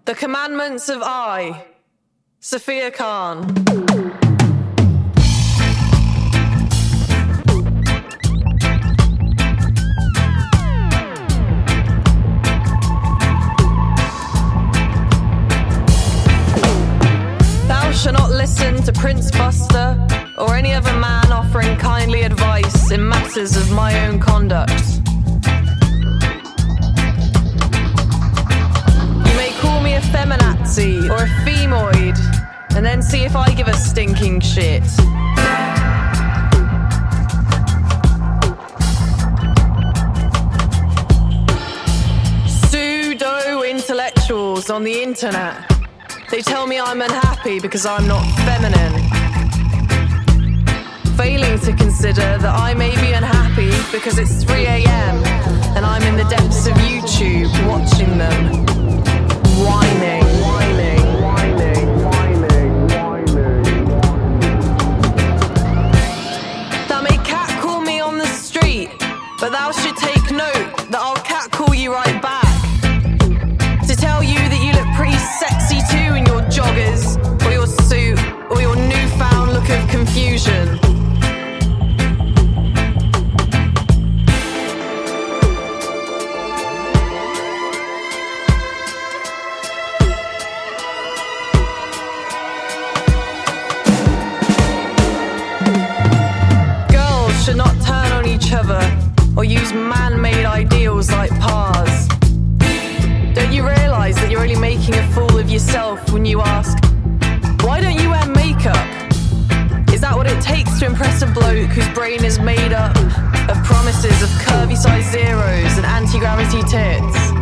The Commandments of I, Sophia Khan. Thou shalt not listen to Prince Buster or any other man offering kindly advice in matters of my own conduct. Call me a feminazi or a femoid, and then see if I give a stinking shit. Pseudo-intellectuals on the internet, they tell me I'm unhappy because I'm not feminine, failing to consider that I may be unhappy because it's 3 a.m. and I'm in the depths of YouTube watching them whining. Thou may catcall me on the street, but thou should take note that I'll catcall you right back to tell you that you look pretty sexy too in your joggers or your suit or your newfound look of confusion. Should not turn on each other or use man-made ideals like pars. Don't you realise that you're only making a fool of yourself when you ask, why don't you wear makeup? Is that what it takes to impress a bloke whose brain is made up of promises of curvy size zeros and anti-gravity tits?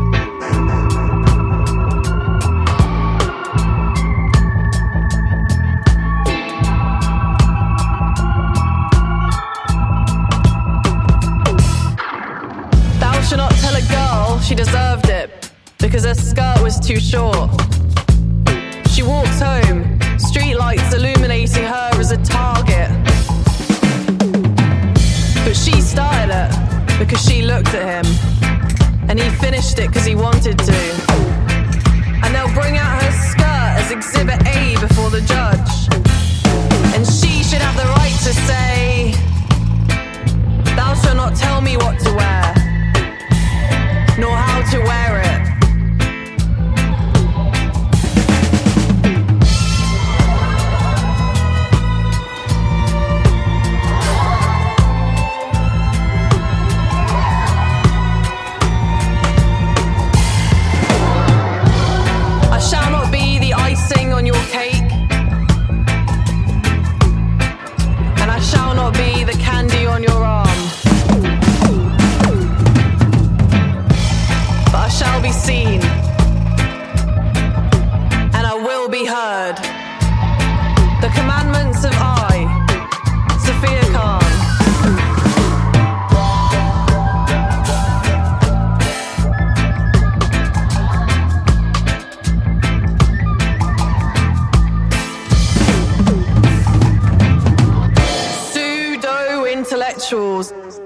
Should not tell a girl she deserved it because her skirt was too short. She walked home, streetlights illuminating her as a target. But she started it because she looked at him, and he finished it because he wanted to. And they'll bring out her skirt as Exhibit A before the judge, and she should have the right to say, thou shalt not tell me what to wear, nor how to wear it. I shall not be the icing on your cake, and I shall not be the candy on your arm. I shall be seen, and I will be heard. The Commandments of I, Sophia Khan. Pseudo-intellectuals